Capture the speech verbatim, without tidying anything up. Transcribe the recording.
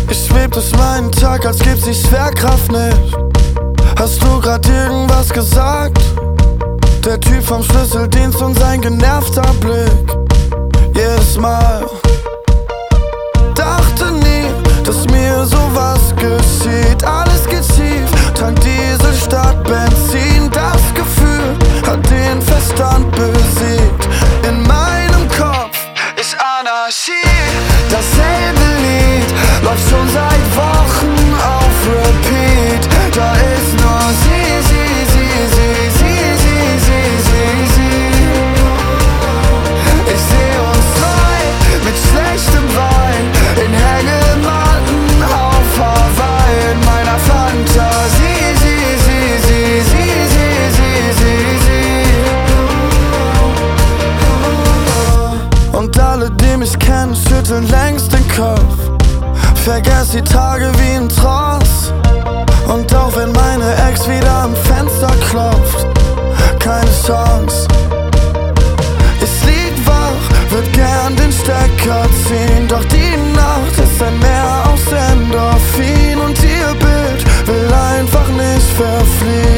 Ich schweb durch meinen Tag, als gibt's die Schwerkraft nicht. Hast du grad irgendwas gesagt? Der Typ vom Schlüsseldienst und sein genervter Blick. Jedes Mal dachte nie, dass mir sowas geschieht. Alles geht schief, Tank Diesel statt Benzin. Das Gefühl hat den Verstand besiegt. In meinem Kopf ist Anarchie. Dasselbe Lied läuft schon seit Wochen auf Repeat. Da ist nur sie, sie, sie, sie, sie, sie, sie, sie, sie. Ich seh uns drei mit schlechtem Wein in Hängematten auf Hawaii. In meiner Fantasie, sie, sie, sie, sie, sie, sie, sie, sie. Und alle, die mich kennen, schütteln längst den Kopf. Vergess die Tage wie ein Trance. Und auch wenn meine Ex wieder am Fenster klopft, keine Chance. Ich lieg wach, würd gern den Stecker ziehen. Doch die Nacht ist ein Meer aus Endorphin. Und ihr Bild will einfach nicht verfliehen.